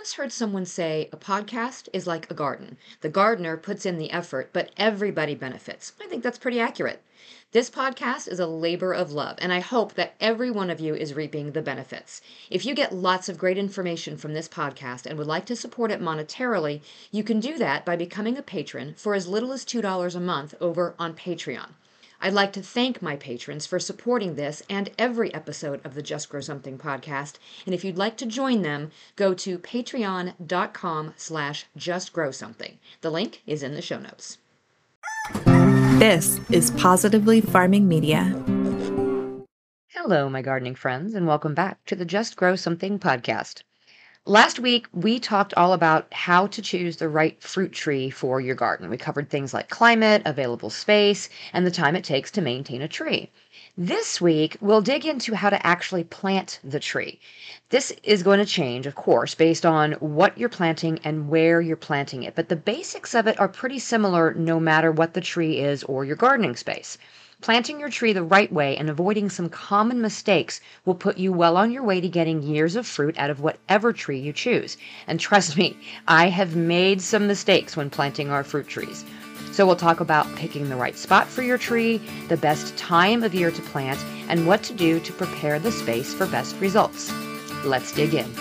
once heard someone say a podcast is like a garden. The gardener puts in the effort, but everybody benefits. I think that's pretty accurate. This podcast is a labor of love, and I hope that every one of you is reaping the benefits. If you get lots of great information from this podcast and would like to support it monetarily, you can do that by becoming a patron for as little as $2 a month over on Patreon. I'd like to thank my patrons for supporting this and every episode of the Just Grow Something podcast. And if you'd like to join them, go to patreon.com/justgrowsomething. The link is in the show notes. This is Positively Farming Media. Hello, my gardening friends, and welcome back to the Just Grow Something podcast. Last week, we talked all about how to choose the right fruit tree for your garden. We covered things like climate, available space, and the time it takes to maintain a tree. This week, we'll dig into how to actually plant the tree. This is going to change, of course, based on what you're planting and where you're planting it, but the basics of it are pretty similar no matter what the tree is or your gardening space. Planting your tree the right way and avoiding some common mistakes will put you well on your way to getting years of fruit out of whatever tree you choose. And trust me, I have made some mistakes when planting our fruit trees. So we'll talk about picking the right spot for your tree, the best time of year to plant, and what to do to prepare the space for best results. Let's dig in.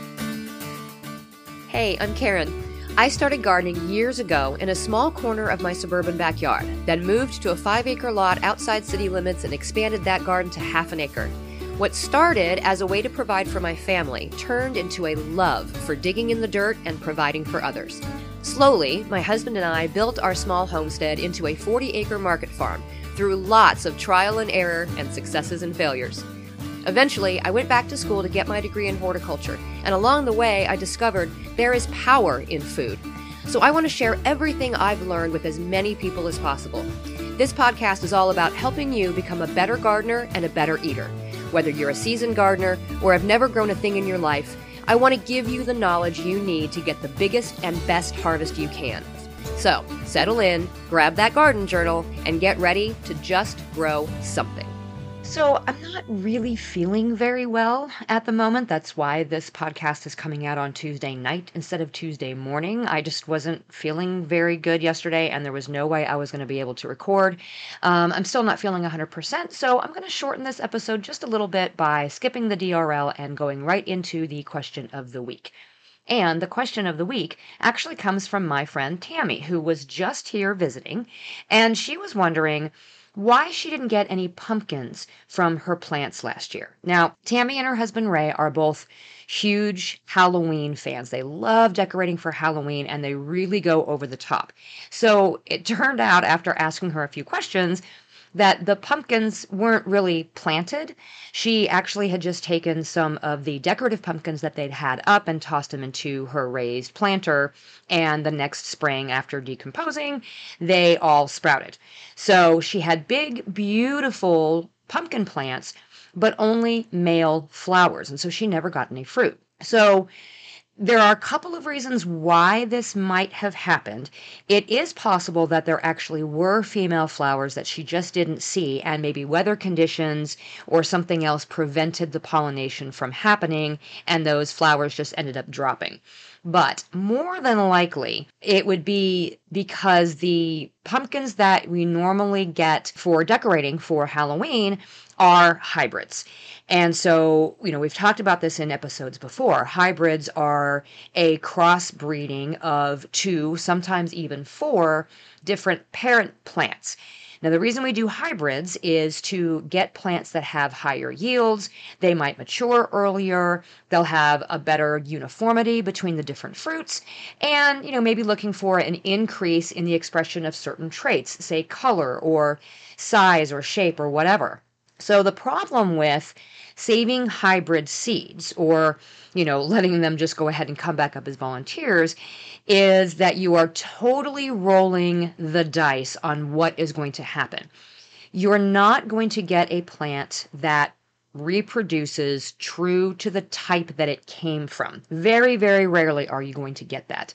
Hey, I'm Karen. I started gardening years ago in a small corner of my suburban backyard, then moved to a 5-acre lot outside city limits and expanded that garden to half an acre. What started as a way to provide for my family turned into a love for digging in the dirt and providing for others. Slowly, my husband and I built our small homestead into a 40-acre market farm through lots of trial and error and successes and failures. Eventually, I went back to school to get my degree in horticulture, and along the way, I discovered there is power in food. So I want to share everything I've learned with as many people as possible. This podcast is all about helping you become a better gardener and a better eater. Whether you're a seasoned gardener or have never grown a thing in your life, I want to give you the knowledge you need to get the biggest and best harvest you can. So, settle in, grab that garden journal, and get ready to just grow something. So I'm not really feeling very well at the moment. That's why this podcast is coming out on Tuesday night instead of Tuesday morning. I just wasn't feeling very good yesterday, and there was no way I was going to be able to record. I'm still not feeling 100%, so I'm going to shorten this episode just a little bit by skipping the DRL and going right into the question of the week. And the question of the week actually comes from my friend Tammy, who was just here visiting, and she was wondering why she didn't get any pumpkins from her plants last year. Now, Tammy and her husband Ray are both huge Halloween fans. They love decorating for Halloween, and they really go over the top. So it turned out, after asking her a few questions, that the pumpkins weren't really planted. She actually had just taken some of the decorative pumpkins that they'd had up and tossed them into her raised planter, and the next spring, after decomposing, they all sprouted. So she had big, beautiful pumpkin plants, but only male flowers, and so she never got any fruit. So there are a couple of reasons why this might have happened. It is possible that there actually were female flowers that she just didn't see, and maybe weather conditions or something else prevented the pollination from happening, and those flowers just ended up dropping. But more than likely, it would be because the pumpkins that we normally get for decorating for Halloween are hybrids. And so, we've talked about this in episodes before. Hybrids are a crossbreeding of 2, sometimes even 4 different parent plants. Now, the reason we do hybrids is to get plants that have higher yields. They might mature earlier. They'll have a better uniformity between the different fruits. And, maybe looking for an increase in the expression of certain traits, say color or size or shape or whatever. So the problem with saving hybrid seeds or, letting them just go ahead and come back up as volunteers is that you are totally rolling the dice on what is going to happen. You're not going to get a plant that reproduces true to the type that it came from. Very, very rarely are you going to get that.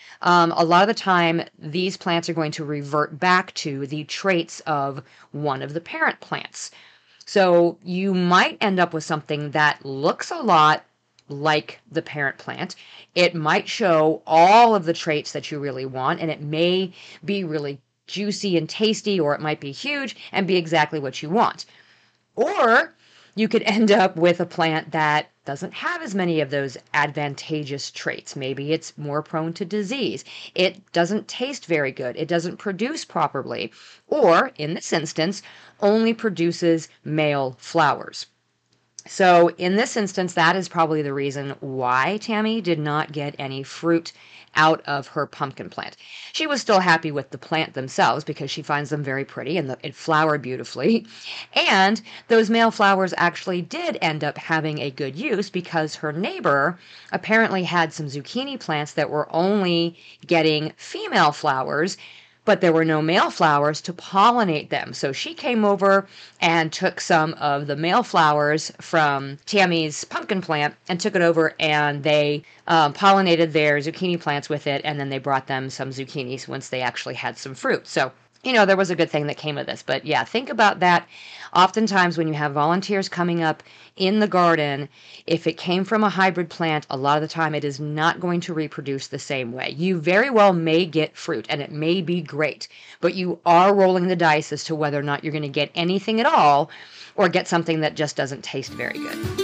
A lot of the time, these plants are going to revert back to the traits of one of the parent plants. So you might end up with something that looks a lot like the parent plant. It might show all of the traits that you really want, and it may be really juicy and tasty, or it might be huge and be exactly what you want. Or you could end up with a plant that doesn't have as many of those advantageous traits. Maybe it's more prone to disease. It doesn't taste very good. It doesn't produce properly. Or, in this instance, only produces male flowers. So in this instance, that is probably the reason why Tammy did not get any fruit out of her pumpkin plant. She was still happy with the plant themselves because she finds them very pretty and it flowered beautifully. And those male flowers actually did end up having a good use because her neighbor apparently had some zucchini plants that were only getting female flowers, but there were no male flowers to pollinate them. So she came over and took some of the male flowers from Tammy's pumpkin plant and took it over, and they pollinated their zucchini plants with it, and then they brought them some zucchinis once they actually had some fruit. So, there was a good thing that came of this. But yeah, think about that. Oftentimes when you have volunteers coming up in the garden, if it came from a hybrid plant, a lot of the time it is not going to reproduce the same way. You very well may get fruit and it may be great, but you are rolling the dice as to whether or not you're going to get anything at all or get something that just doesn't taste very good.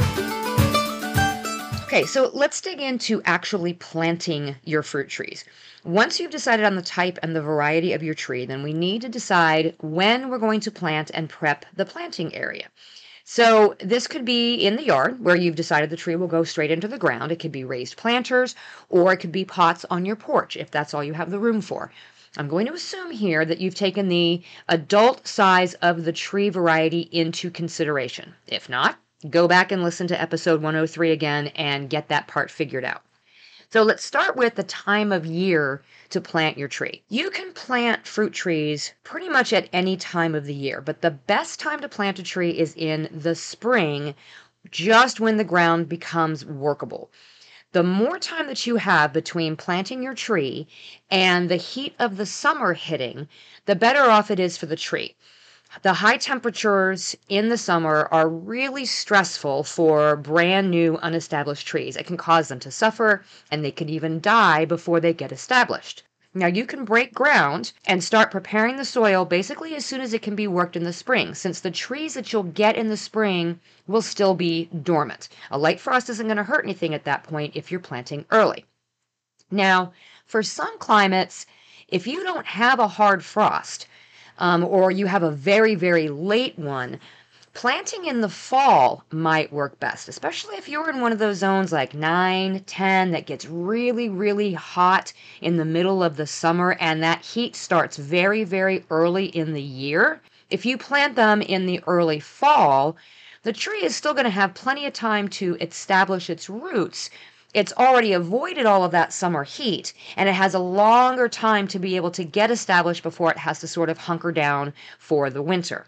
Okay, so let's dig into actually planting your fruit trees. Once you've decided on the type and the variety of your tree, then we need to decide when we're going to plant and prep the planting area. So this could be in the yard where you've decided the tree will go straight into the ground. It could be raised planters, or it could be pots on your porch if that's all you have the room for. I'm going to assume here that you've taken the adult size of the tree variety into consideration. If not, go back and listen to episode 103 again and get that part figured out. So let's start with the time of year to plant your tree. You can plant fruit trees pretty much at any time of the year, but the best time to plant a tree is in the spring, just when the ground becomes workable. The more time that you have between planting your tree and the heat of the summer hitting, the better off it is for the tree. The high temperatures in the summer are really stressful for brand new unestablished trees. It can cause them to suffer, and they can even die before they get established. Now you can break ground and start preparing the soil basically as soon as it can be worked in the spring, since the trees that you'll get in the spring will still be dormant. A light frost isn't going to hurt anything at that point if you're planting early. Now, for some climates, if you don't have a hard frost, or you have a very, very late one, planting in the fall might work best, especially if you're in one of those zones like 9, 10 that gets really, really hot in the middle of the summer, and that heat starts very, very early in the year. If you plant them in the early fall, the tree is still going to have plenty of time to establish its roots. It's already avoided all of that summer heat, and it has a longer time to be able to get established before it has to sort of hunker down for the winter.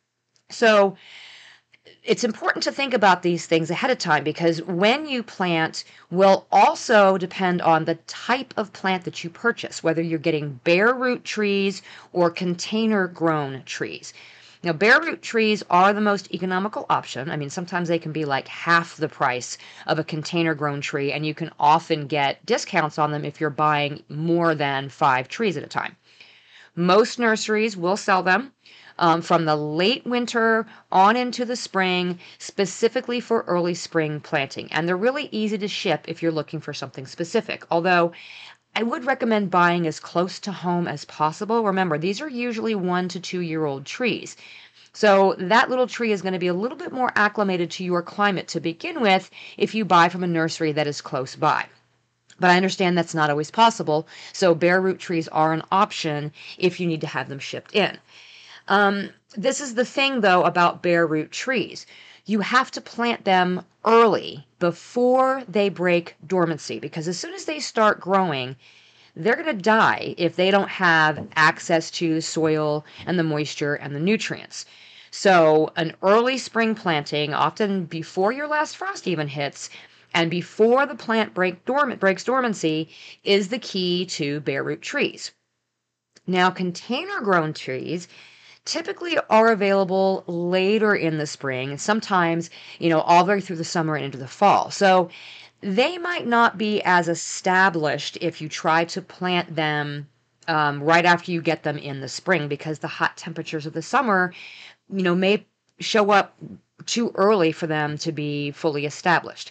So it's important to think about these things ahead of time, because when you plant will also depend on the type of plant that you purchase, whether you're getting bare root trees or container grown trees. Now, bare root trees are the most economical option. I mean, sometimes they can be like half the price of a container grown tree, and you can often get discounts on them if you're buying more than 5 trees at a time. Most nurseries will sell them from the late winter on into the spring, specifically for early spring planting. And they're really easy to ship if you're looking for something specific. Although I would recommend buying as close to home as possible. Remember, these are usually 1 to 2 year old trees. So that little tree is going to be a little bit more acclimated to your climate to begin with if you buy from a nursery that is close by. But I understand that's not always possible, so bare root trees are an option if you need to have them shipped in. This is the thing, though, about bare root trees. You have to plant them early before they break dormancy, because as soon as they start growing, they're going to die if they don't have access to soil and the moisture and the nutrients. So an early spring planting, often before your last frost even hits, and before the plant breaks dormancy, is the key to bare root trees. Now, container grown trees typically are available later in the spring, sometimes, all the way through the summer and into the fall. So they might not be as established if you try to plant them right after you get them in the spring, because the hot temperatures of the summer, may show up too early for them to be fully established.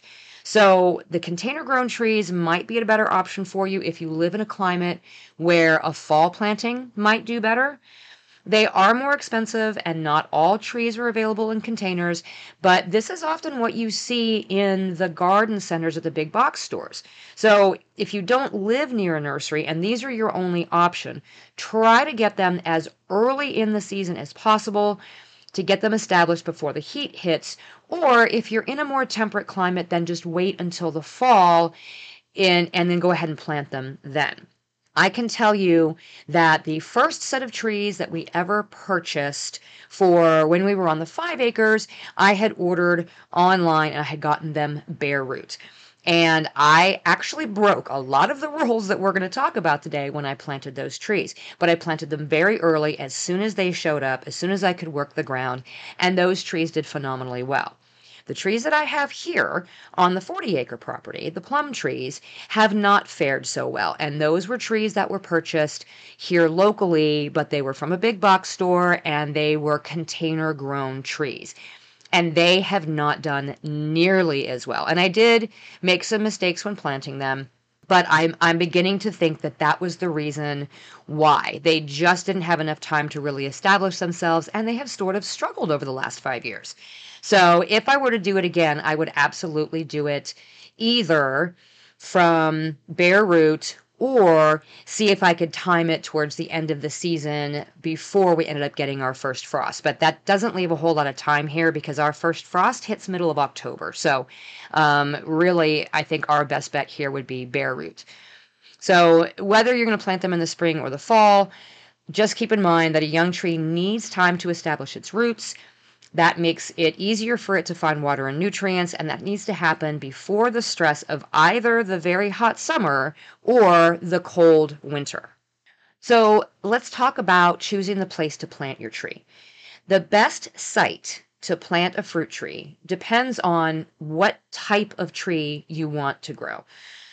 So the container grown trees might be a better option for you if you live in a climate where a fall planting might do better. They are more expensive, and not all trees are available in containers, but this is often what you see in the garden centers at the big box stores. So if you don't live near a nursery and these are your only option, try to get them as early in the season as possible to get them established before the heat hits. Or if you're in a more temperate climate, then just wait until the fall and then go ahead and plant them then. I can tell you that the first set of trees that we ever purchased for when we were on the 5 acres, I had ordered online and I had gotten them bare root. And I actually broke a lot of the rules that we're going to talk about today when I planted those trees. But I planted them very early, as soon as they showed up, as soon as I could work the ground, and those trees did phenomenally well. The trees that I have here on the 40-acre property, the plum trees, have not fared so well. And those were trees that were purchased here locally, but they were from a big box store and they were container grown trees. And they have not done nearly as well. And I did make some mistakes when planting them, but I'm beginning to think that that was the reason why. They just didn't have enough time to really establish themselves, and they have sort of struggled over the last 5 years. So if I were to do it again, I would absolutely do it either from bare root or see if I could time it towards the end of the season before we ended up getting our first frost. But that doesn't leave a whole lot of time here because our first frost hits middle of October. So really, I think our best bet here would be bare root. So whether you're going to plant them in the spring or the fall, just keep in mind that a young tree needs time to establish its roots. That makes it easier for it to find water and nutrients, and that needs to happen before the stress of either the very hot summer or the cold winter. So let's talk about choosing the place to plant your tree. The best site to plant a fruit tree depends on what type of tree you want to grow.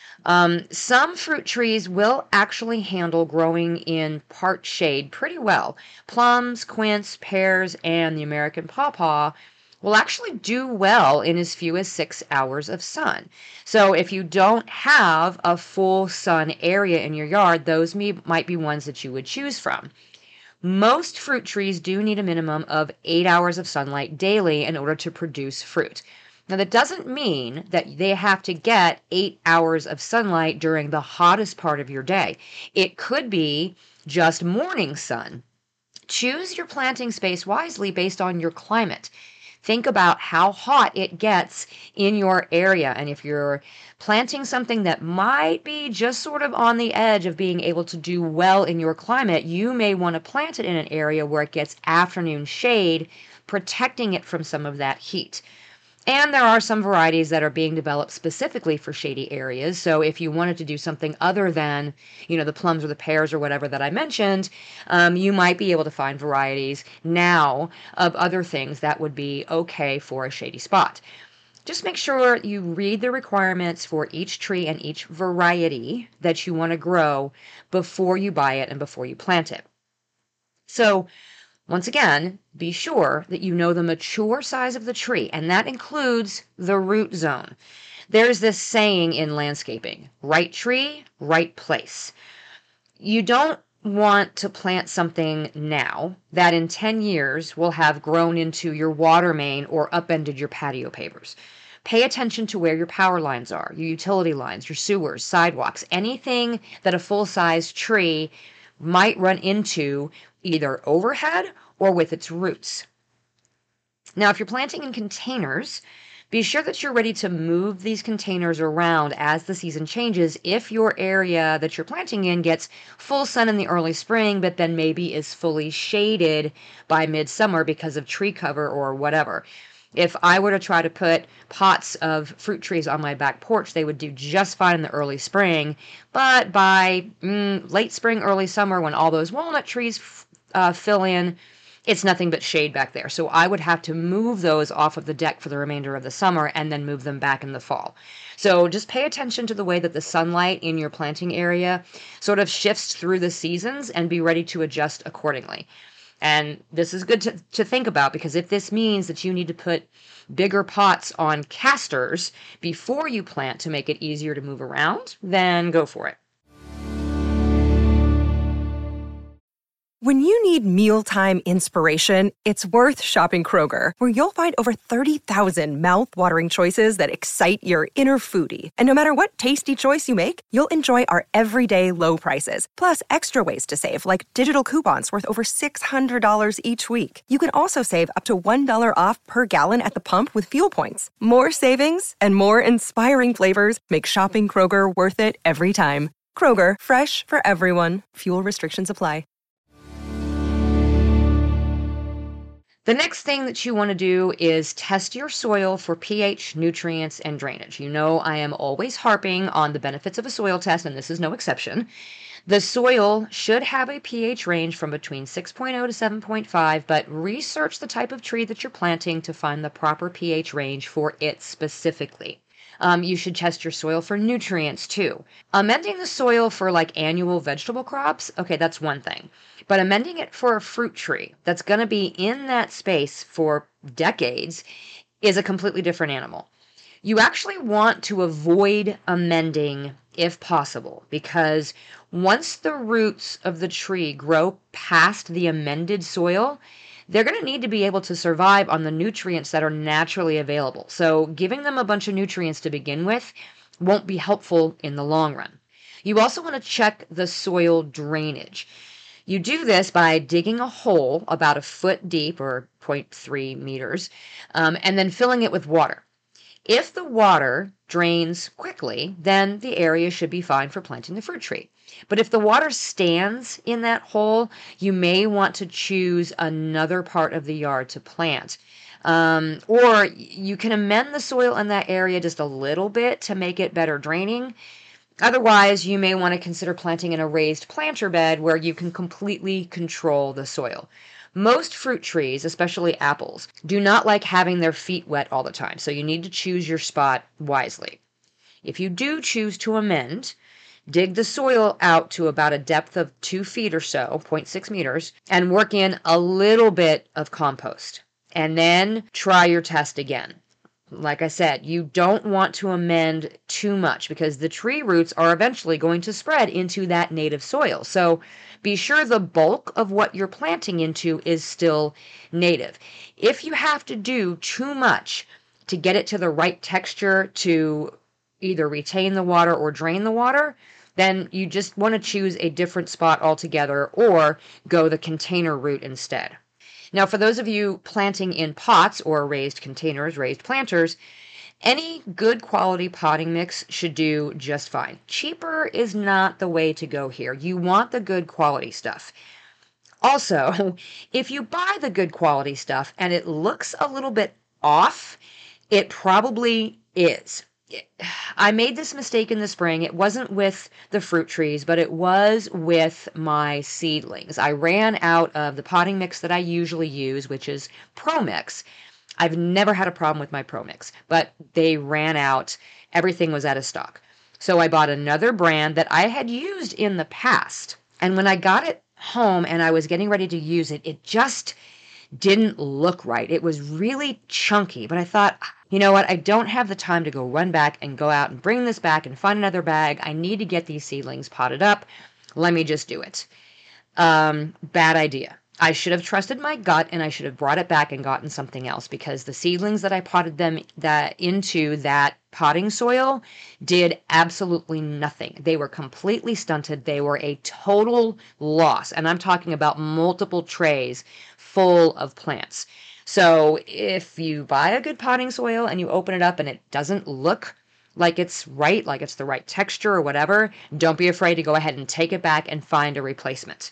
Some fruit trees will actually handle growing in part shade pretty well. Plums, quince, pears, and the American pawpaw will actually do well in as few as 6 hours of sun. So if you don't have a full sun area in your yard, those might be ones that you would choose from. Most fruit trees do need a minimum of 8 hours of sunlight daily in order to produce fruit. Now, that doesn't mean that they have to get 8 hours of sunlight during the hottest part of your day. It could be just morning sun. Choose your planting space wisely based on your climate. Think about how hot it gets in your area. And if you're planting something that might be just sort of on the edge of being able to do well in your climate, you may want to plant it in an area where it gets afternoon shade, protecting it from some of that heat. And there are some varieties that are being developed specifically for shady areas. So if you wanted to do something other than, the plums or the pears or whatever that I mentioned, you might be able to find varieties now of other things that would be okay for a shady spot. Just make sure you read the requirements for each tree and each variety that you want to grow before you buy it and before you plant it. So once again, be sure that you know the mature size of the tree, and that includes the root zone. There's this saying in landscaping, right tree, right place. You don't want to plant something now that in 10 years will have grown into your water main or upended your patio pavers. Pay attention to where your power lines are, your utility lines, your sewers, sidewalks, anything that a full-size tree might run into either overhead or with its roots. Now, if you're planting in containers, be sure that you're ready to move these containers around as the season changes if your area that you're planting in gets full sun in the early spring, but then maybe is fully shaded by midsummer because of tree cover or whatever. If I were to try to put pots of fruit trees on my back porch, they would do just fine in the early spring. But by late spring, early summer, when all those walnut trees fill in, it's nothing but shade back there. So I would have to move those off of the deck for the remainder of the summer and then move them back in the fall. So just pay attention to the way that the sunlight in your planting area sort of shifts through the seasons and be ready to adjust accordingly. And this is good to think about, because if this means that you need to put bigger pots on casters before you plant to make it easier to move around, then go for it. When you need mealtime inspiration, it's worth shopping Kroger, where you'll find over 30,000 mouth-watering choices that excite your inner foodie. And no matter what tasty choice you make, you'll enjoy our everyday low prices, plus extra ways to save, like digital coupons worth over $600 each week. You can also save up to $1 off per gallon at the pump with fuel points. More savings and more inspiring flavors make shopping Kroger worth it every time. Kroger, fresh for everyone. Fuel restrictions apply. The next thing that you want to do is test your soil for pH, nutrients, and drainage. You know I am always harping on the benefits of a soil test, and this is no exception. The soil should have a pH range from between 6.0 to 7.5, but research the type of tree that you're planting to find the proper pH range for it specifically. You should test your soil for nutrients too. Amending the soil for like annual vegetable crops, okay, that's one thing. But amending it for a fruit tree that's going to be in that space for decades is a completely different animal. You actually want to avoid amending if possible, because once the roots of the tree grow past the amended soil, they're going to need to be able to survive on the nutrients that are naturally available. So giving them a bunch of nutrients to begin with won't be helpful in the long run. You also want to check the soil drainage. You do this by digging a hole about a foot deep, or 0.3 meters, and then filling it with water. If the water drains quickly, then the area should be fine for planting the fruit tree. But if the water stands in that hole, you may want to choose another part of the yard to plant. Or you can amend the soil in that area just a little bit to make it better draining. Otherwise, you may want to consider planting in a raised planter bed where you can completely control the soil. Most fruit trees, especially apples, do not like having their feet wet all the time, so you need to choose your spot wisely. If you do choose to amend, dig the soil out to about a depth of 2 feet or so, 0.6 meters, and work in a little bit of compost. And then try your test again. Like I said, you don't want to amend too much because the tree roots are eventually going to spread into that native soil. So be sure the bulk of what you're planting into is still native. If you have to do too much to get it to the right texture to either retain the water or drain the water, then you just want to choose a different spot altogether or go the container route instead. Now, for those of you planting in pots or raised containers, raised planters, any good quality potting mix should do just fine. Cheaper is not the way to go here. You want the good quality stuff. Also, if you buy the good quality stuff and it looks a little bit off, it probably is. I made this mistake in the spring. It wasn't with the fruit trees, but it was with my seedlings. I ran out of the potting mix that I usually use, which is Pro Mix. I've never had a problem with my Pro Mix, but they ran out. Everything was out of stock. So I bought another brand that I had used in the past. And when I got it home and I was getting ready to use it, it just didn't look right. It was really chunky, but I thought, you know what? I don't have the time to go run back and go out and bring this back and find another bag. I need to get these seedlings potted up. Let me just do it. Bad idea. I should have trusted my gut and I should have brought it back and gotten something else, because the seedlings that I potted them into that potting soil did absolutely nothing. They were completely stunted. They were a total loss. And I'm talking about multiple trays full of plants. So if you buy a good potting soil and you open it up and it doesn't look like it's right, like it's the right texture or whatever, don't be afraid to go ahead and take it back and find a replacement.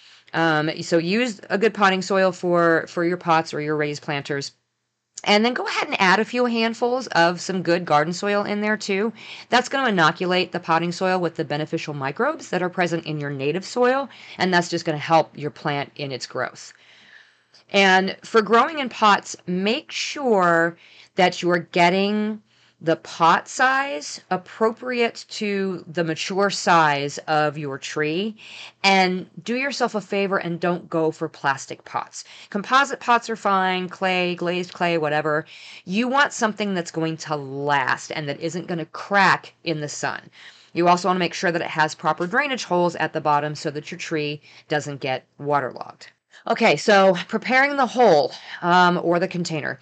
So use a good potting soil for your pots or your raised planters. And then go ahead and add a few handfuls of some good garden soil in there too. That's going to inoculate the potting soil with the beneficial microbes that are present in your native soil, and that's just going to help your plant in its growth. And for growing in pots, make sure that you're getting the pot size appropriate to the mature size of your tree, and do yourself a favor and don't go for plastic pots. Composite pots are fine, clay, glazed clay, whatever. You want something that's going to last and that isn't going to crack in the sun. You also want to make sure that it has proper drainage holes at the bottom so that your tree doesn't get waterlogged. Okay, so preparing the hole or the container.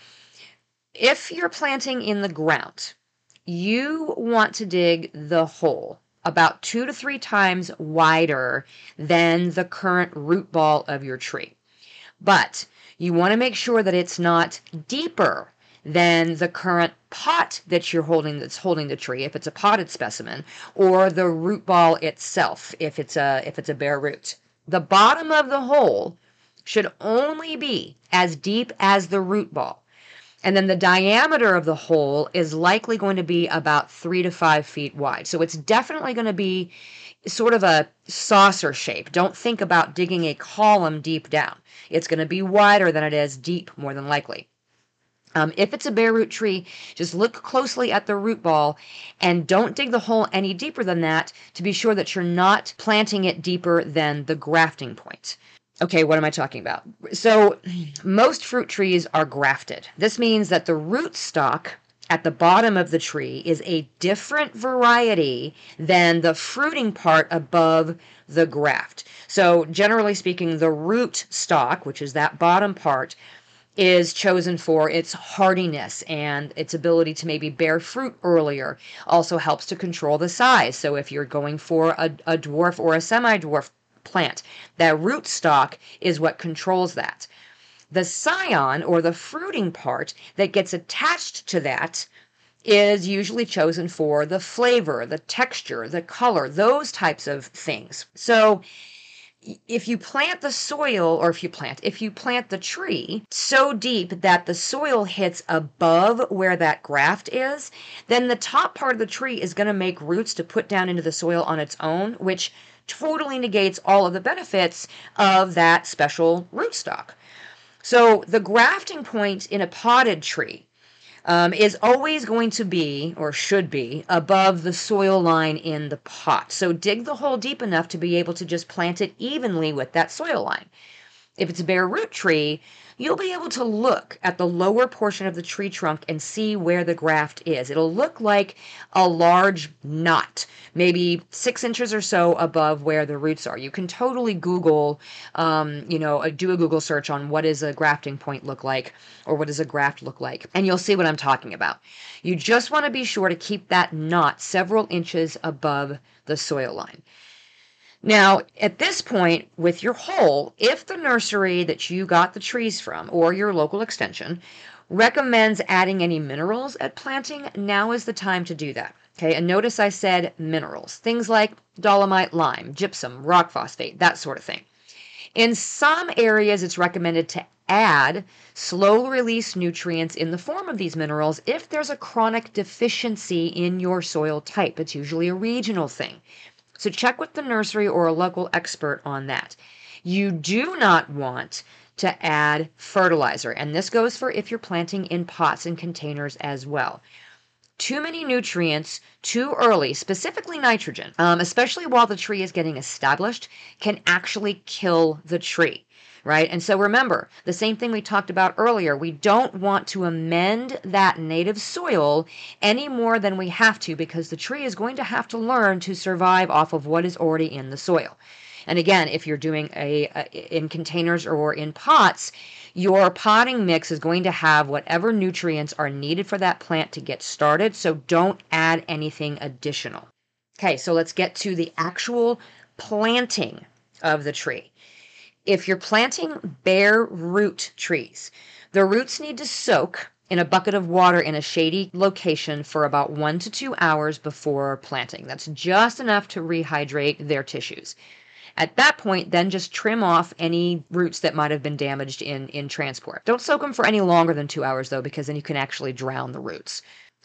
If you're planting in the ground, you want to dig the hole about 2 to 3 times wider than the current root ball of your tree. But you want to make sure that it's not deeper than the current pot that you're holding that's holding the tree, if it's a potted specimen, or the root ball itself, if it's a bare root. The bottom of the hole should only be as deep as the root ball. And then the diameter of the hole is likely going to be about 3 to 5 feet wide. So it's definitely going to be sort of a saucer shape. Don't think about digging a column deep down. It's going to be wider than it is deep, more than likely. If it's a bare root tree, just look closely at the root ball and don't dig the hole any deeper than that to be sure that you're not planting it deeper than the grafting point. Okay, what am I talking about? So most fruit trees are grafted. This means that the root stock at the bottom of the tree is a different variety than the fruiting part above the graft. So generally speaking, the root stock, which is that bottom part, is chosen for its hardiness and its ability to maybe bear fruit earlier. Also helps to control the size. So if you're going for a dwarf or a semi-dwarf plant, that root stock is what controls that. The scion, or the fruiting part that gets attached to that, is usually chosen for the flavor, the texture, the color, those types of things. So if you plant the soil, or if you plant the tree so deep that the soil hits above where that graft is, then the top part of the tree is going to make roots to put down into the soil on its own, which totally negates all of the benefits of that special rootstock. So the grafting point in a potted tree is always going to be, or should be, above the soil line in the pot. So dig the hole deep enough to be able to just plant it evenly with that soil line. If it's a bare root tree, you'll be able to look at the lower portion of the tree trunk and see where the graft is. It'll look like a large knot, maybe 6 inches or so above where the roots are. You can totally Google, do a Google search on what does a grafting point look like, or what does a graft look like, and you'll see what I'm talking about. You just want to be sure to keep that knot several inches above the soil line. Now, at this point, with your hole, if the nursery that you got the trees from, or your local extension, recommends adding any minerals at planting, now is the time to do that. Okay, and notice I said minerals. Things like dolomite, lime, gypsum, rock phosphate, that sort of thing. In some areas, it's recommended to add slow-release nutrients in the form of these minerals if there's a chronic deficiency in your soil type. It's usually a regional thing. So check with the nursery or a local expert on that. You do not want to add fertilizer, and this goes for if you're planting in pots and containers as well. Too many nutrients too early, specifically nitrogen, especially while the tree is getting established, can actually kill the tree. Right? And so remember, the same thing we talked about earlier, we don't want to amend that native soil any more than we have to, because the tree is going to have to learn to survive off of what is already in the soil. And again, if you're doing in containers or in pots, your potting mix is going to have whatever nutrients are needed for that plant to get started, so don't add anything additional. Okay, so let's get to the actual planting of the tree. If you're planting bare root trees, the roots need to soak in a bucket of water in a shady location for about 1 to 2 hours before planting. That's just enough to rehydrate their tissues. At that point, then just trim off any roots that might have been damaged in transport. Don't soak them for any longer than 2 hours, though, because then you can actually drown the roots.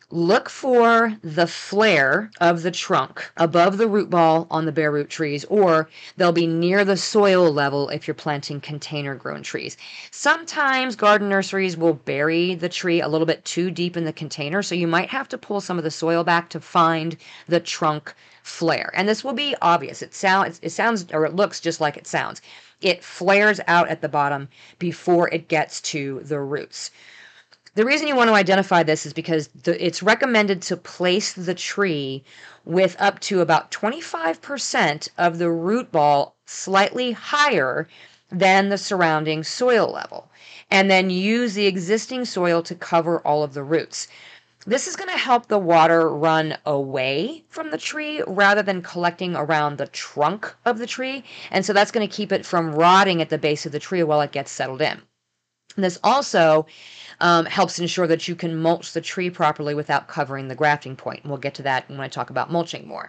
Look for the flare of the trunk above the root ball on the bare root trees, or they'll be near the soil level if you're planting container grown trees. Sometimes garden nurseries will bury the tree a little bit too deep in the container, so you might have to pull some of the soil back to find the trunk flare. And this will be obvious. It sounds or it looks just like it sounds. It flares out at the bottom before it gets to the roots. The reason you want to identify this is because it's recommended to place the tree with up to about 25% of the root ball slightly higher than the surrounding soil level, and then use the existing soil to cover all of the roots. This is going to help the water run away from the tree rather than collecting around the trunk of the tree, and so that's going to keep it from rotting at the base of the tree while it gets settled in. This also helps ensure that you can mulch the tree properly without covering the grafting point. And we'll get to that when I talk about mulching more.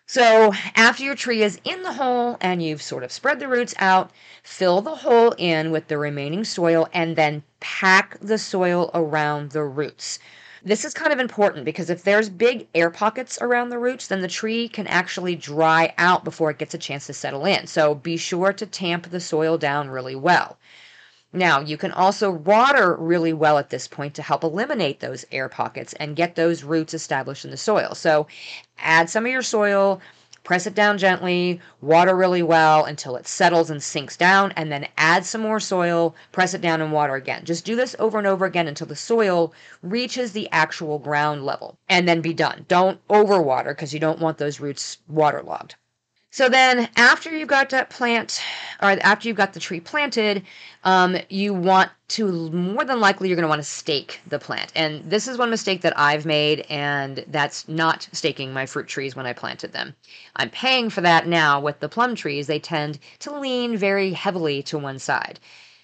So after your tree is in the hole and you've sort of spread the roots out, fill the hole in with the remaining soil and then pack the soil around the roots. This is kind of important because if there's big air pockets around the roots, then the tree can actually dry out before it gets a chance to settle in. So be sure to tamp the soil down really well. Now, you can also water really well at this point to help eliminate those air pockets and get those roots established in the soil. So add some of your soil, press it down gently, water really well until it settles and sinks down, and then add some more soil, press it down and water again. Just do this over and over again until the soil reaches the actual ground level, and then be done. Don't overwater because you don't want those roots waterlogged. So then after you've got that plant, or after you've got the tree planted, you want to, more than likely, you're going to want to stake the plant. And this is one mistake that I've made, and that's not staking my fruit trees when I planted them. I'm paying for that now with the plum trees. They tend to lean very heavily to one side.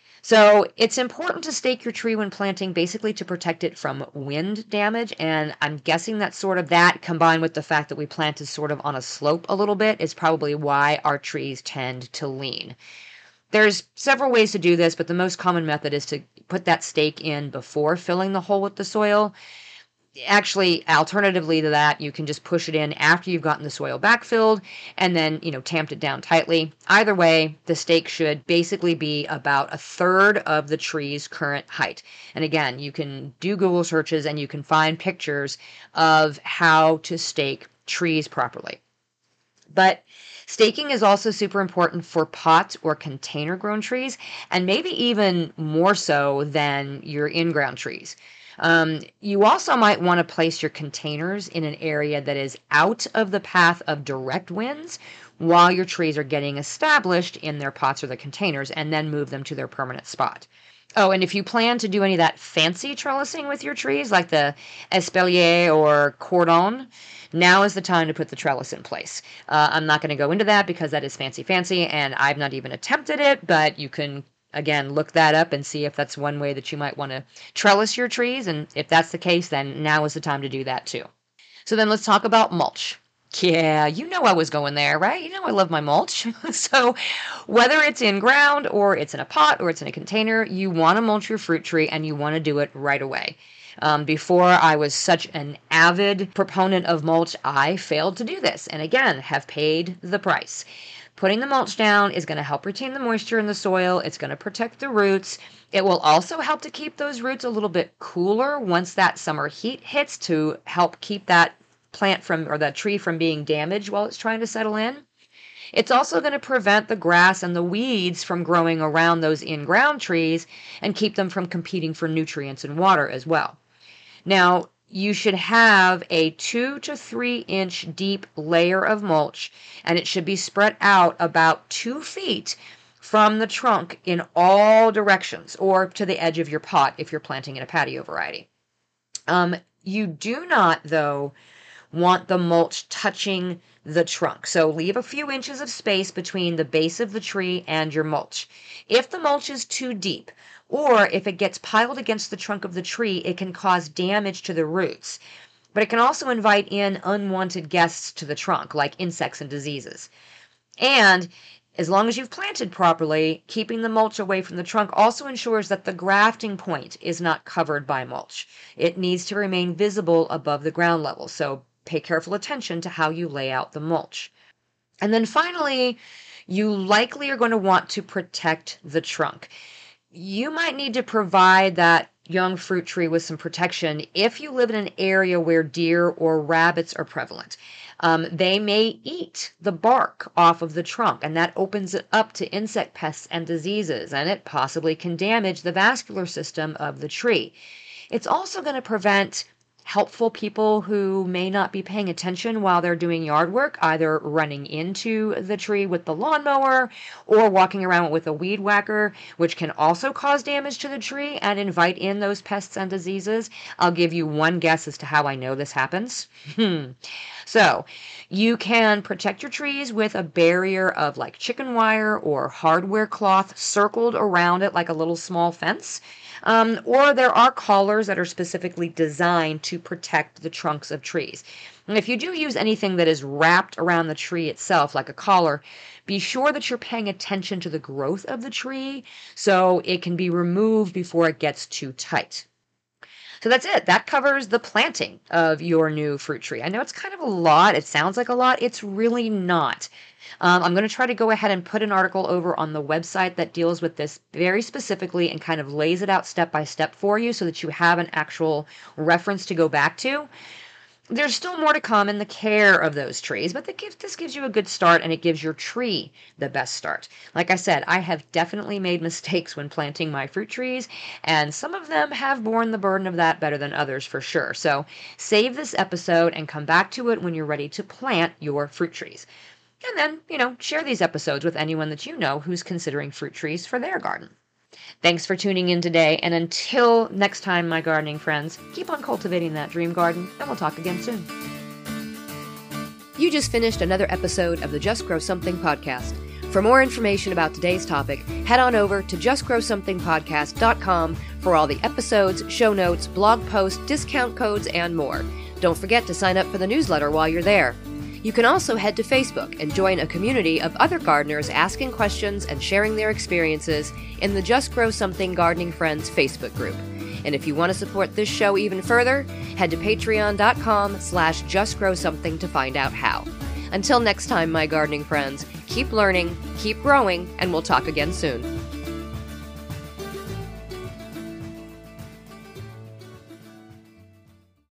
So it's important to stake your tree when planting, basically to protect it from wind damage. And I'm guessing that sort of that, combined with the fact that we planted sort of on a slope a little bit, is probably why our trees tend to lean. There's several ways to do this, but the most common method is to put that stake in before filling the hole with the soil. Actually, alternatively to that, you can just push it in after you've gotten the soil backfilled and then, tamped it down tightly. Either way, the stake should basically be about a third of the tree's current height. And again, you can do Google searches and you can find pictures of how to stake trees properly. But staking is also super important for pot or container grown trees, and maybe even more so than your in-ground trees. You also might want to place your containers in an area that is out of the path of direct winds while your trees are getting established in their pots or the containers, and then move them to their permanent spot. Oh, and if you plan to do any of that fancy trellising with your trees, like the espalier or cordon, now is the time to put the trellis in place. I'm not going to go into that because that is fancy, and I've not even attempted it, but you can again, look that up and see if that's one way that you might want to trellis your trees. And if that's the case, then now is the time to do that too. So then let's talk about mulch. Yeah, I was going there, right? I love my mulch. So whether it's in ground or it's in a pot or it's in a container, you want to mulch your fruit tree and you want to do it right away. Before I was such an avid proponent of mulch, I failed to do this. And again, have paid the price. Putting the mulch down is going to help retain the moisture in the soil. It's going to protect the roots. It will also help to keep those roots a little bit cooler once that summer heat hits, to help keep that plant or that tree from being damaged while it's trying to settle in. It's also going to prevent the grass and the weeds from growing around those in-ground trees and keep them from competing for nutrients and water as well. Now, you should have a 2 to 3 inch deep layer of mulch, and it should be spread out about 2 feet from the trunk in all directions, or to the edge of your pot if you're planting in a patio variety. You do not, though, want the mulch touching the trunk. So leave a few inches of space between the base of the tree and your mulch. If the mulch is too deep, or if it gets piled against the trunk of the tree, it can cause damage to the roots. But it can also invite in unwanted guests to the trunk, like insects and diseases. And As long as you've planted properly, keeping the mulch away from the trunk also ensures that the grafting point is not covered by mulch. It needs to remain visible above the ground level, so pay careful attention to how you lay out the mulch. And then finally, you likely are going to want to protect the trunk. You might need to provide that young fruit tree with some protection if you live in an area where deer or rabbits are prevalent. They may eat the bark off of the trunk, and that opens it up to insect pests and diseases, and it possibly can damage the vascular system of the tree. It's also going to prevent helpful people who may not be paying attention while they're doing yard work, either running into the tree with the lawnmower or walking around with a weed whacker, which can also cause damage to the tree and invite in those pests and diseases. I'll give you one guess as to how I know this happens. So you can protect your trees with a barrier of like chicken wire or hardware cloth circled around it like a little small fence. Or there are collars that are specifically designed to protect the trunks of trees. And if you do use anything that is wrapped around the tree itself, like a collar, be sure that you're paying attention to the growth of the tree so it can be removed before it gets too tight. So that's it. That covers the planting of your new fruit tree. I know it's kind of a lot. It sounds like a lot. It's really not. I'm going to try to go ahead and put an article over on the website that deals with this very specifically and kind of lays it out step by step for you so that you have an actual reference to go back to. There's still more to come in the care of those trees, but this gives you a good start, and it gives your tree the best start. Like I said, I have definitely made mistakes when planting my fruit trees, and some of them have borne the burden of that better than others for sure. So save this episode and come back to it when you're ready to plant your fruit trees. And then, share these episodes with anyone that you know who's considering fruit trees for their garden. Thanks for tuning in today, and until next time, my gardening friends, keep on cultivating that dream garden, and we'll talk again soon. You just finished another episode of the Just Grow Something podcast. For more information about today's topic, head on over to justgrowsomethingpodcast.com for all the episodes, show notes, blog posts, discount codes, and more. Don't forget to sign up for the newsletter while you're there. You can also head to Facebook and join a community of other gardeners asking questions and sharing their experiences in the Just Grow Something Gardening Friends Facebook group. And if you want to support this show even further, head to patreon.com/justgrowsomething to find out how. Until next time, my gardening friends, keep learning, keep growing, and we'll talk again soon.